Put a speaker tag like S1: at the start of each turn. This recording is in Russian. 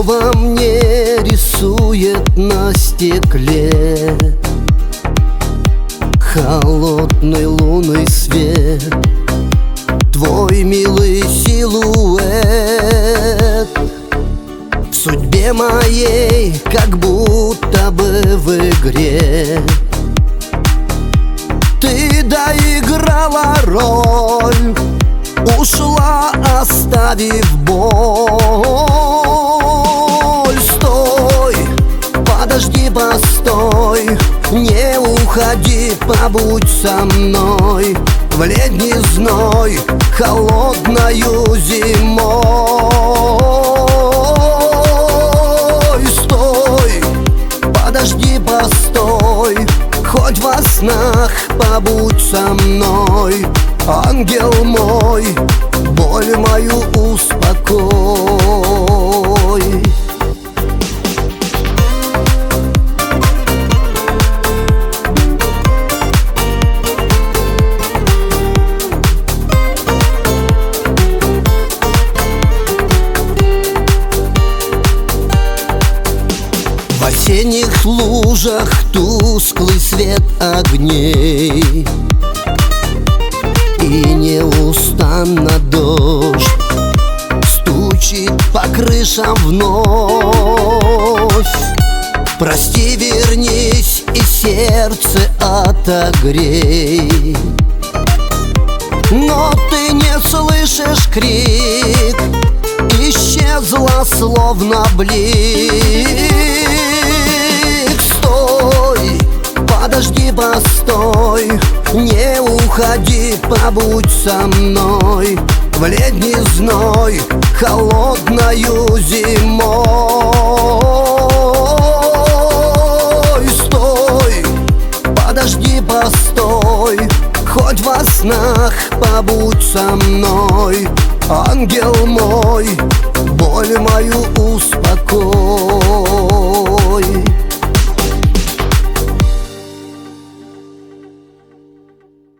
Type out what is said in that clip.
S1: Что во мне рисует на стекле холодный лунный свет, твой милый силуэт. В судьбе моей как будто бы в игре ты доиграла роль, ушла, оставив боль. Стой, подожди, постой, не уходи, побудь со мной в летний зной, холодною зимой. Стой, подожди, постой, хоть во снах побудь со мной, ангел мой, боль мою успокой. В осенних лужах тусклый свет огней, и неустанно дождь стучит по крышам вновь. Прости, вернись и сердце отогрей, но ты не слышишь крик, исчезла словно блик. Стой, подожди, постой, не уходи, побудь со мной в летний зной, холодною зимой. Стой, подожди, постой, хоть во снах побудь со мной, ангел мой, боль мою успокой.